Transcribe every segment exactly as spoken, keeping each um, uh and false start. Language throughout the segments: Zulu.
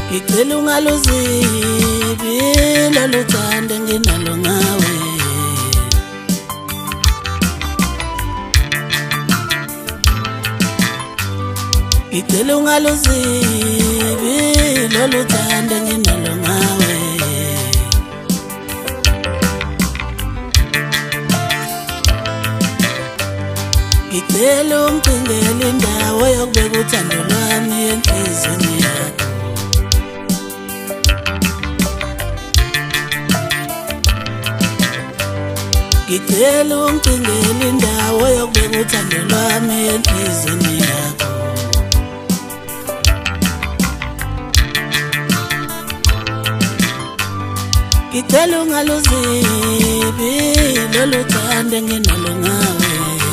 Ngicela ungaluzibi lolu thando enginalo ngawe. Ngicela ungaluzibi lolu thando enginalo ngawe. Ngicela ungicingele indawo yokubeka uthando lwami enhliziyweni yakho. Ngicela ungicingele indawo yokubeka uthando lwami enhliziyweni yakho. Ngicela ungaluzibi lolu thando enginalo ngawe.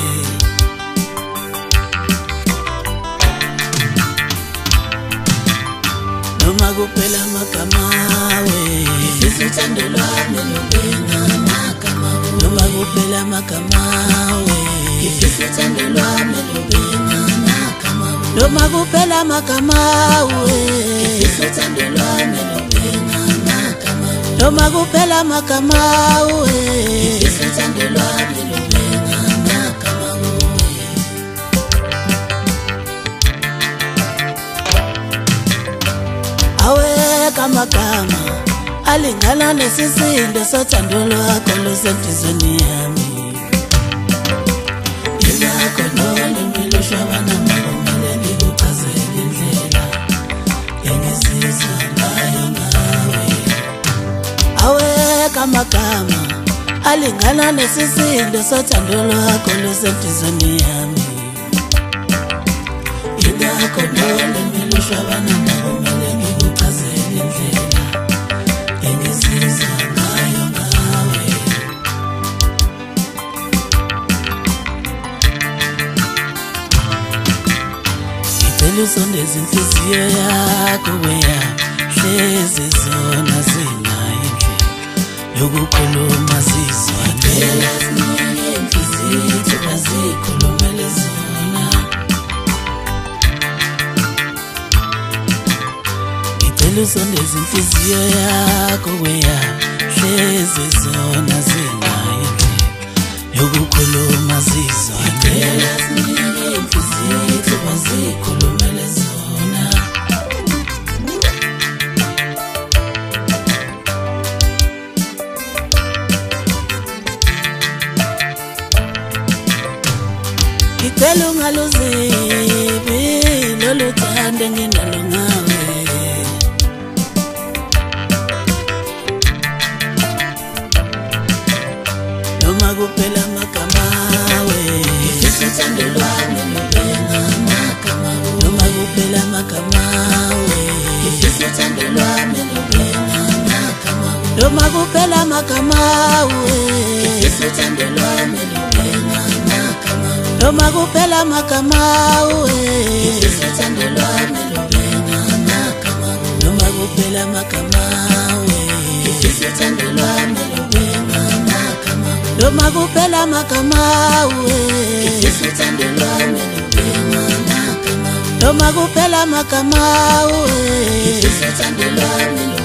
Noma kuphela amagama we, ngifisa uthando lwami lube ngamagama we. Noma kuphela amagama we, ngifisa uthando lwami lube ngamagama we. Noma kuphela amagama we, ngifisa uthando lwami lube ngamagama we. Noma kuphela amagama we, ngifisa uthando lwami lube ngamagama we. Aweka amagama alingana nesisindo sothando lwakho lusenhliziyweni yami. Yingakho nolimi lushwabana makumele ngikuchazele indlela engizizwa ngayo ngawe. Aweka amagama alingana nesisindo sothando lwakho lusenhliziyweni yami. Yingakho nolimi lushwabana makumele ngikuchazele indlela engizizwa ngayo ngawe. Ngicela usondeze inhliziyo yakho kweya hlezi zona zinayo indlela yokukhuluma zizwane. Ezinye inhliziyo thina zikhulumele zona. Ngicela usondeze inhliziyo yakho kweya hlezi zona zinayo indlela yokukhuluma zizwane. Ezinye inhliziyo thina zikhulumele zona. Ngicela ungaluzibi lolu thando enginalo ngawe. Noma kuphela amagama we, ngifisa uthando lwami lube ngamagama we. Noma kuphela amagama we, ngifisa uthando lwami lube ngamagama we. Noma kuphela amagama we, ngifisa uthando lwami lube ngamagama we. Noma kuphela amagama we, ngifisa uthando lwami lube ngamagama we. Noma kuphela amagama we, ngifisa uthando lwami lube ngamagama we. Noma kuphela amagama we, ngifisa uthando lwami lube ngamagama we. Noma kuphela amagama we, ngifisa uthando lwami lube